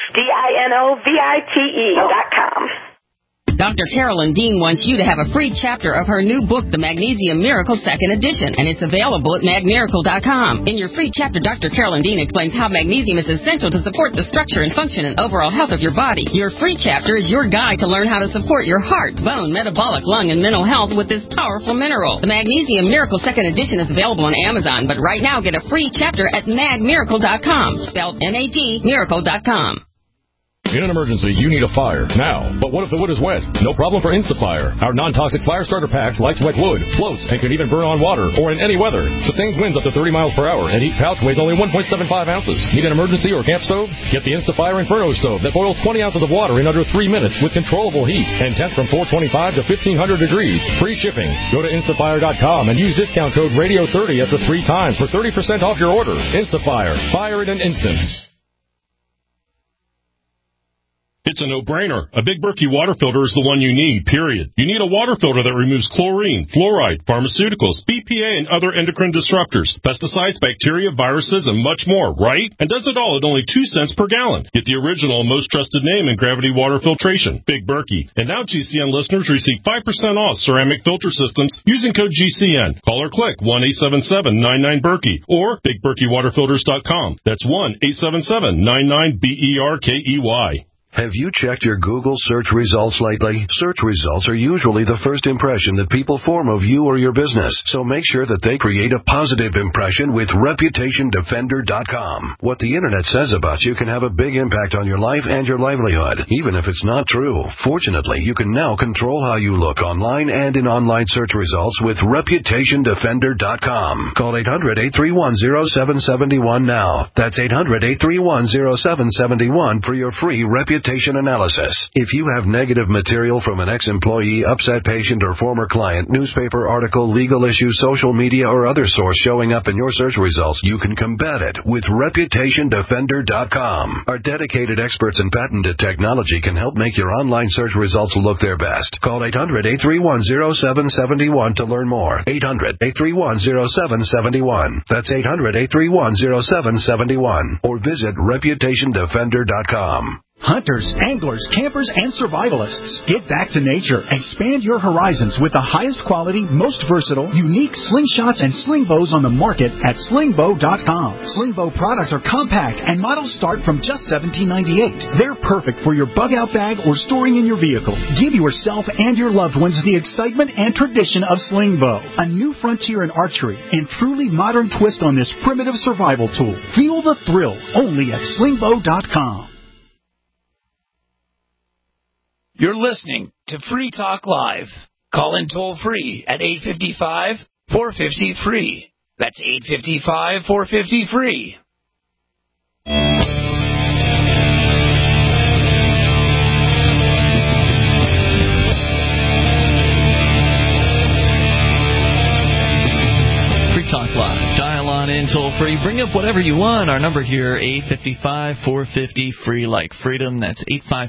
DINOVITE.com. Dr. Carolyn Dean wants you to have a free chapter of her new book, The Magnesium Miracle 2nd Edition, and it's available at magmiracle.com. In your free chapter, Dr. Carolyn Dean explains how magnesium is essential to support the structure and function and overall health of your body. Your free chapter is your guide to learn how to support your heart, bone, metabolic, lung, and mental health with this powerful mineral. The Magnesium Miracle 2nd Edition is available on Amazon, but right now get a free chapter at magmiracle.com, spelled M-A-G, miracle.com. In an emergency, you need a fire now. But what if the wood is wet? No problem for Instafire. Our non-toxic fire starter packs lights wet wood, floats, and can even burn on water or in any weather. Sustains winds up to 30 miles per hour, and each pouch weighs only 1.75 ounces. Need an emergency or camp stove? Get the Instafire Inferno stove that boils 20 ounces of water in under 3 minutes with controllable heat and temps from 425 to 1500 degrees. Free shipping. Go to Instafire.com and use discount code RADIO30 up to 3 times for 30% off your order. Instafire. Fire in an instant. It's a no-brainer. A Big Berkey water filter is the one you need, period. You need a water filter that removes chlorine, fluoride, pharmaceuticals, BPA, and other endocrine disruptors, pesticides, bacteria, viruses, and much more, right? And does it all at only 2 cents per gallon. Get the original, most trusted name in gravity water filtration, Big Berkey. And now GCN listeners receive 5% off ceramic filter systems using code GCN. Call or click 1-877-99-BERKEY or BigBerkeyWaterFilters.com. That's 1-877-99-BERKEY. Have you checked your Google search results lately? Search results are usually the first impression that people form of you or your business, so make sure that they create a positive impression with ReputationDefender.com. What the Internet says about you can have a big impact on your life and your livelihood, even if it's not true. Fortunately, you can now control how you look online and in online search results with ReputationDefender.com. Call 800-831-0771 now. That's 800-831-0771 for your free reputation analysis. If you have negative material from an ex-employee, upset patient, or former client, newspaper article, legal issue, social media, or other source showing up in your search results, you can combat it with ReputationDefender.com. Our dedicated experts in patented technology can help make your online search results look their best. Call 800-831-0771 to learn more. 800-831-0771. That's 800-831-0771. Or visit ReputationDefender.com. Hunters, anglers, campers, and survivalists. Get back to nature. Expand your horizons with the highest quality, most versatile, unique slingshots and sling bows on the market at slingbow.com. Slingbow products are compact and models start from just $17.98. They're perfect for your bug-out bag or storing in your vehicle. Give yourself and your loved ones the excitement and tradition of Slingbow, a new frontier in archery and truly modern twist on this primitive survival tool. Feel the thrill only at slingbow.com. You're listening to Free Talk Live. Call in toll-free at 855-450-FREE. That's 855-450-FREE. Free Talk Live. Dial on in toll-free. Bring up whatever you want. Our number here, 855-450-FREE, like freedom. That's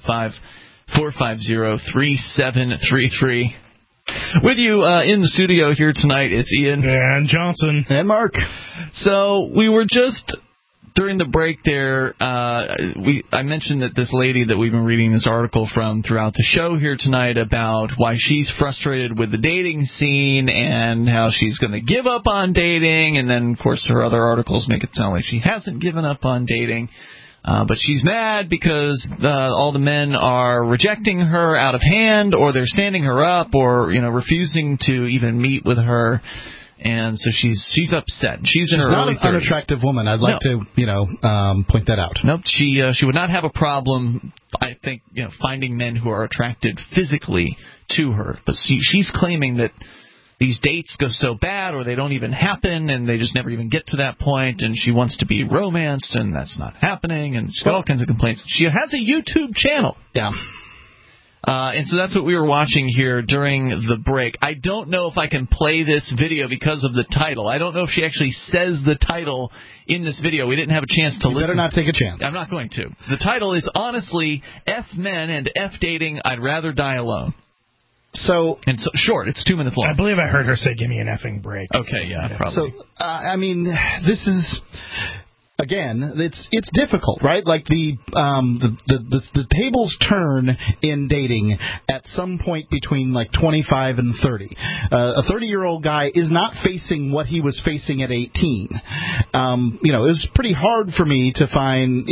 855-450-3733. With you in the studio here tonight, it's Ian. And Johnson. And Mark. So we were just, during the break there, I mentioned that this lady that we've been reading this article from throughout the show here tonight about why she's frustrated with the dating scene and how she's going to give up on dating. And then, of course, her other articles make it sound like she hasn't given up on dating. But she's mad because all the men are rejecting her out of hand, or they're standing her up, or refusing to even meet with her, and so she's upset. She's in her early 30s. Not an unattractive woman. I'd like to point that out. Nope. She would not have a problem, I think, finding men who are attracted physically to her, but she's claiming that these dates go so bad, or they don't even happen, and they just never even get to that point, and she wants to be romanced, and that's not happening, and she's got all kinds of complaints. She has a YouTube channel. Yeah. And so that's what we were watching here during the break. I don't know if I can play this video because of the title. I don't know if she actually says the title in this video. We didn't have a chance to listen. You better not take a chance. I'm not going to. The title is, honestly, F men and F dating, I'd rather die alone. So short, it's 2 minutes long. I believe I heard her say, "Give me an effing break." Okay, yeah, probably. So, I mean, this is, again, it's difficult, right? Like the tables turn in dating at some point between like 25 and 30. A 30-year-old guy is not facing what he was facing at 18. It was pretty hard for me to find.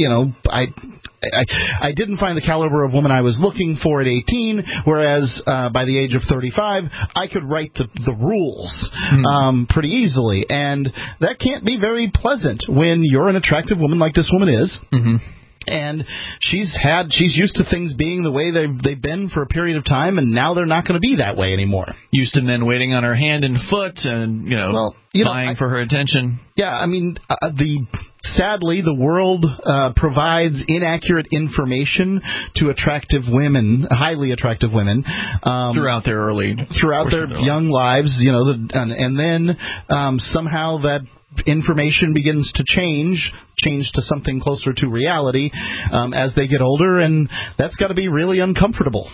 I didn't find the caliber of woman I was looking for at 18, whereas by the age of 35, I could write the rules pretty easily. And that can't be very pleasant when you're an attractive woman like this woman is. Mm-hmm. And she's used to things being the way they've been for a period of time, and now they're not going to be that way anymore. Used to men waiting on her hand and foot and, vying for her attention. Yeah, I mean, sadly, the world provides inaccurate information to attractive women, highly attractive women, throughout their young lives. And then somehow that information begins to change to something closer to reality as they get older, and that's got to be really uncomfortable.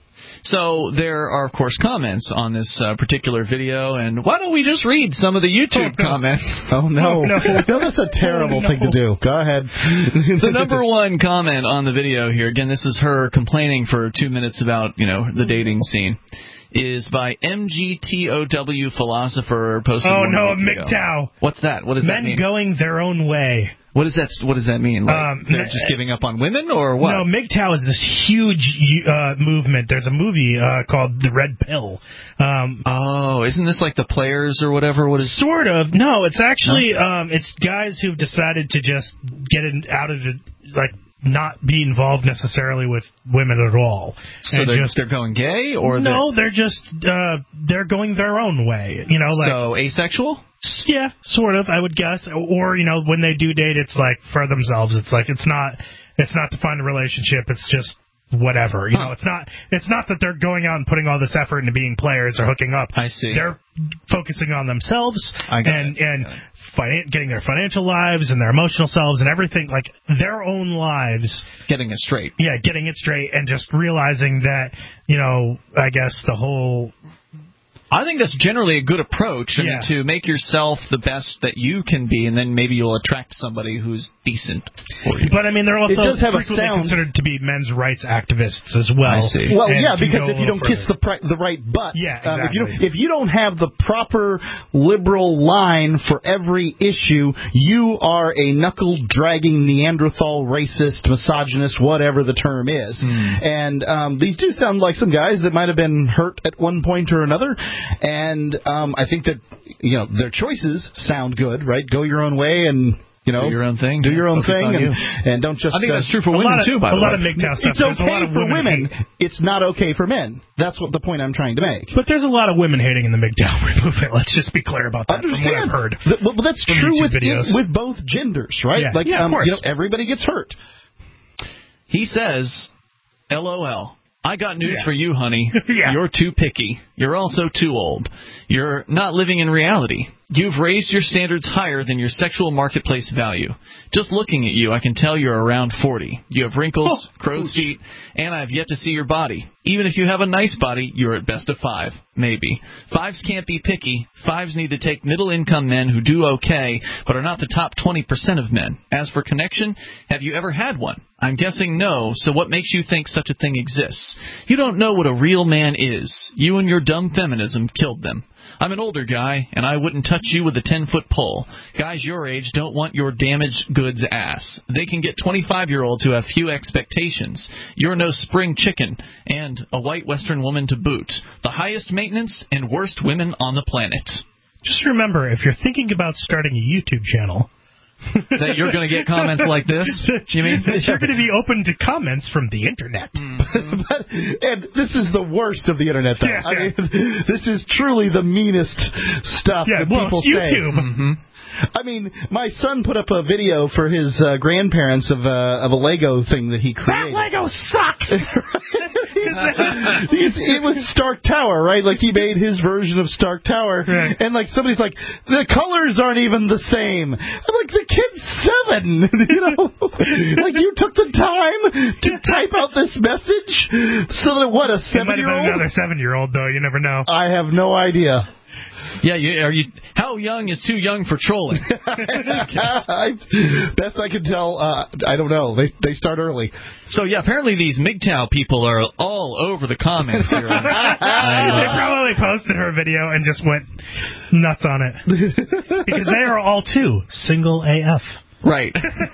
So there are, of course, comments on this particular video, and why don't we just read some of the YouTube comments? Oh, no. No, that's a terrible thing to do. Go ahead. The number one comment on the video here, again, this is her complaining for 2 minutes about, the dating scene, is by MGTOW Philosopher. Posted MGTOW. What's that? What does that mean? Men going their own way. What does that mean? Like, they're just giving up on women, or what? No, MGTOW is this huge movement. There's a movie called The Red Pill. Isn't this like The Players or whatever? What is? Sort of. No, it's actually it's guys who've decided to just get out of it, like, not be involved necessarily with women at all. So they're going gay, or no? They're just they're going their own way. So asexual. Yeah, sort of, I would guess. Or, when they do date, it's like for themselves. It's like it's not to find a relationship. It's just whatever. It's not that they're going out and putting all this effort into being players or hooking up. I see. They're focusing on themselves and getting their financial lives and their emotional selves and everything, like their own lives. Getting it straight. Yeah, getting it straight, and just realizing that, I guess the whole... I think that's generally a good approach. To make yourself the best that you can be, and then maybe you'll attract somebody who's decent for you. But, they're also frequently considered to be men's rights activists as well. I see. Well, yeah, because if you don't kiss the right butt, if you don't have the proper liberal line for every issue, you are a knuckle-dragging Neanderthal racist, misogynist, whatever the term is. And these do sound like some guys that might have been hurt at one point or another. And I think that, their choices sound good, right? Go your own way and, do your own thing. Do your own thing and don't just... I think that's true for women, too, by the way. A lot of MGTOW stuff. It's okay for women. It's not okay for men. That's what the point I'm trying to make. But there's a lot of women hating in the MGTOW movement. Let's just be clear about that. From what I've heard. Well, that's true with both genders, right? Yeah, of course. Everybody gets hurt. He says, LOL. I got news for you, honey. You're too picky. You're also too old. You're not living in reality. You've raised your standards higher than your sexual marketplace value. Just looking at you, I can tell you're around 40. You have wrinkles, crow's feet, and I've yet to see your body. Even if you have a nice body, you're at best a 5, maybe. 5s can't be picky. 5s need to take middle-income men who do okay, but are not the top 20% of men. As for connection, have you ever had one? I'm guessing no, so what makes you think such a thing exists? You don't know what a real man is. You and your dumb feminism killed them. I'm an older guy, and I wouldn't touch you with a 10-foot pole. Guys your age don't want your damaged goods ass. They can get 25-year-olds who have few expectations. You're no spring chicken, and a white Western woman to boot. The highest maintenance and worst women on the planet. Just remember, if you're thinking about starting a YouTube channel... that you're going to get comments like this, you mean? You're going to be open to comments from the internet. And this is the worst of the internet, though. I mean, this is truly the meanest stuff that people say. YouTube. I mean, my son put up a video for his grandparents of a Lego thing that he created. That Lego sucks! It was Stark Tower, right? Like, he made his version of Stark Tower. Right. And, like, somebody's like, the colors aren't even the same. I'm like, the kid's 7. Like, you took the time to type out this message so that, what, a 7-year-old? It might have been another 7-year-old, though. You never know. I have no idea. Yeah, how young is too young for trolling? Best I can tell, I don't know. They start early. So, yeah, apparently these MGTOW people are all over the comments here. They probably posted her video and just went nuts on it. Because they are all, too, single AF. Right.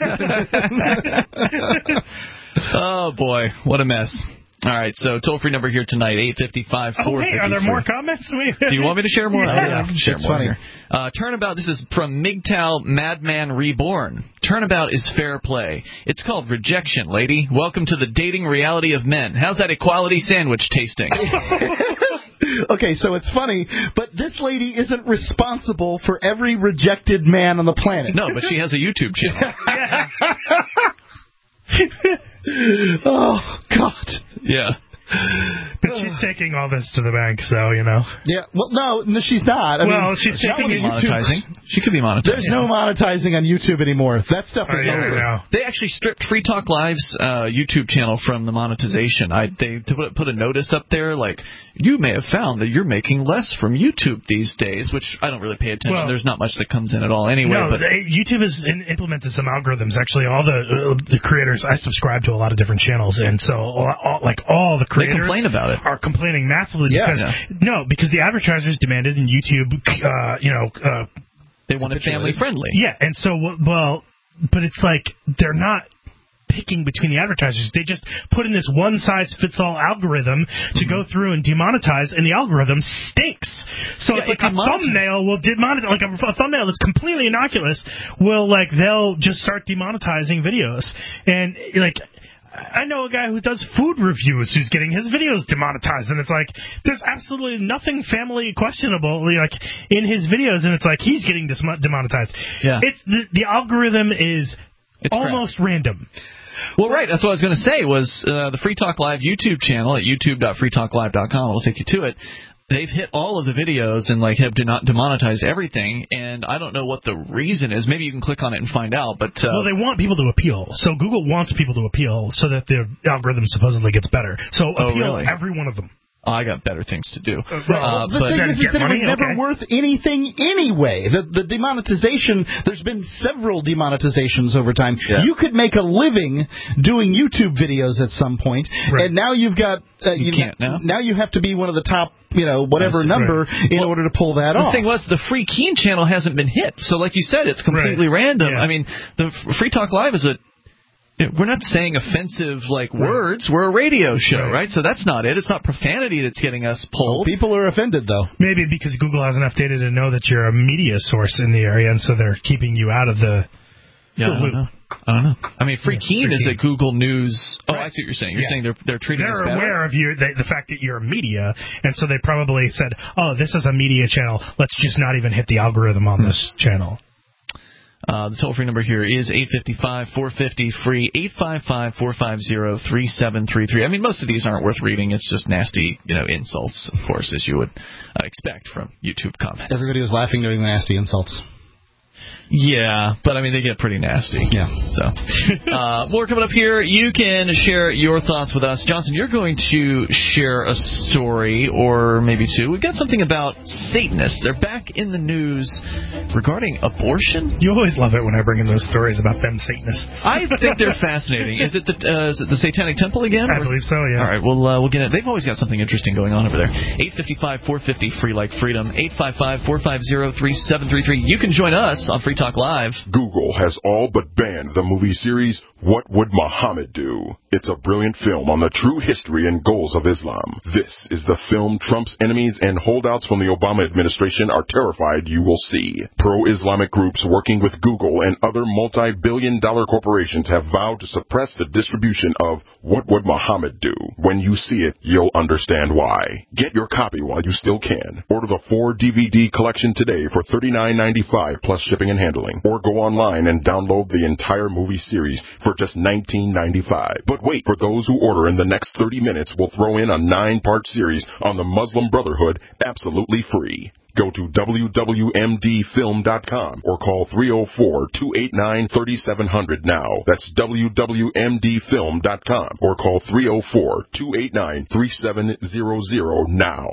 Oh, boy, what a mess. All right, so toll-free number here tonight, 855-453. Oh, hey, are there more comments? Do you want me to share more? Yeah, share more funny. here. Turnabout, this is from MGTOW Madman Reborn. Turnabout is fair play. It's called rejection, lady. Welcome to the dating reality of men. How's that equality sandwich tasting? Okay, so it's funny, but this lady isn't responsible for every rejected man on the planet. No, but she has a YouTube channel. Oh, God. Yeah. But she's taking all this to the bank, so, you know. Yeah, well, no, she's not. I mean, she's taking it monetizing. She could be monetizing. There's no monetizing on YouTube anymore. That stuff is over. They actually stripped Free Talk Live's YouTube channel from the monetization. They put a notice up there like, you may have found that you're making less from YouTube these days, which I don't really pay attention. Well, there's not much that comes in at all anyway. No, YouTube has implemented some algorithms. Actually, all the creators, I subscribe to a lot of different channels, and so all the creators they complain about it. Are complaining massively because the advertisers demanded in YouTube, they want it family friendly. Yeah, and so but it's like they're not picking between the advertisers. They just put in this one-size-fits-all algorithm to go through and demonetize, and the algorithm stinks. So a thumbnail will demonetize, like a thumbnail that's completely innocuous they'll just start demonetizing videos. And I know a guy who does food reviews who's getting his videos demonetized, and it's like there's absolutely nothing family questionable in his videos, and it's like he's getting demonetized. Yeah. It's the algorithm is almost random. Well, right. That's what I was going to say was the Free Talk Live YouTube channel at youtube.freetalklive.com. We'll take you to it. They've hit all of the videos and have demonetized everything, and I don't know what the reason is. Maybe you can click on it and find out. But well, they want people to appeal. So Google wants people to appeal so that their algorithm supposedly gets better. So appeal every one of them. I got better things to do. The thing is that it was never worth anything anyway. The demonetization, there's been several demonetizations over time. Yeah. You could make a living doing YouTube videos at some point, and now you've got you can't now. Now you have to be one of the top, whatever number in order to pull that off. The thing was, the Free Keen channel hasn't been hit. So like you said, it's completely random. Yeah. I mean, the Free Talk Live is we're not saying offensive words. We're a radio show, right? So that's not it. It's not profanity that's getting us pulled. People are offended, though. Maybe because Google has enough data to know that you're a media source in the area, and so they're keeping you out of the loop. I don't know. I mean, Free Keen is a Google News. Oh, I see what you're saying. You're saying they're treating us better. They're aware of the fact that you're a media, and so they probably said, "Oh, this is a media channel. Let's just not even hit the algorithm on this channel." The toll-free number here is 855-450-FREE, 855-450-3733. I mean, most of these aren't worth reading. It's just nasty, insults, of course, as you would expect from YouTube comments. Everybody was laughing during the nasty insults. Yeah, but I mean, they get pretty nasty. Yeah. So, more coming up here. You can share your thoughts with us. Johnson, you're going to share a story, or maybe two. We've got something about Satanists. They're back in the news regarding abortion. You always love it when I bring in those stories about them Satanists. I think they're fascinating. Is it the Satanic Temple again? I believe so, yeah. All right, we'll get it. They've always got something interesting going on over there. 855-450-FREE like freedom. 855-450-3733. You can join us on Free Talk Live. Google has all but banned the movie series What Would Muhammad Do? It's a brilliant film on the true history and goals of Islam. This is the film Trump's enemies and holdouts from the Obama administration are terrified you will see. Pro-Islamic groups working with Google and other multi-billion-dollar corporations have vowed to suppress the distribution of What Would Muhammad Do? When you see it, you'll understand why. Get your copy while you still can. Order the 4-DVD collection today for $39.95 plus shipping and handling. Or go online and download the entire movie series for just $19.95. But wait, for those who order in the next 30 minutes, we'll throw in a 9-part series on the Muslim Brotherhood absolutely free. Go to wwmdfilm.com or call 304-289-3700 now. That's wwmdfilm.com or call 304-289-3700 now.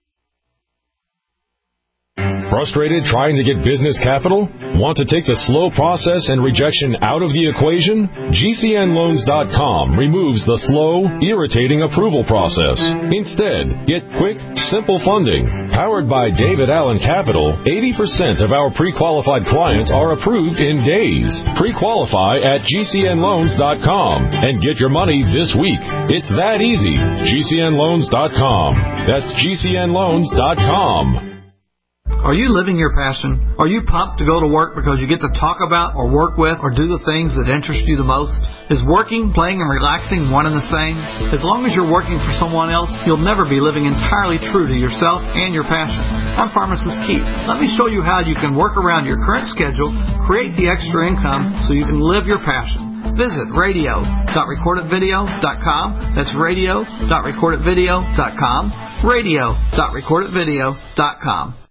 Frustrated trying to get business capital? Want to take the slow process and rejection out of the equation? GCNloans.com removes the slow, irritating approval process. Instead, get quick, simple funding. Powered by David Allen Capital, 80% of our pre-qualified clients are approved in days. Pre-qualify at GCNloans.com and get your money this week. It's that easy. GCNloans.com. That's GCNloans.com. Are you living your passion? Are you pumped to go to work because you get to talk about or work with or do the things that interest you the most? Is working, playing, and relaxing one and the same? As long as you're working for someone else, you'll never be living entirely true to yourself and your passion. I'm Pharmacist Keith. Let me show you how you can work around your current schedule, create the extra income so you can live your passion. visit radio.recordedvideo.com. That's radio.recordedvideo.com. radio.recordedvideo.com.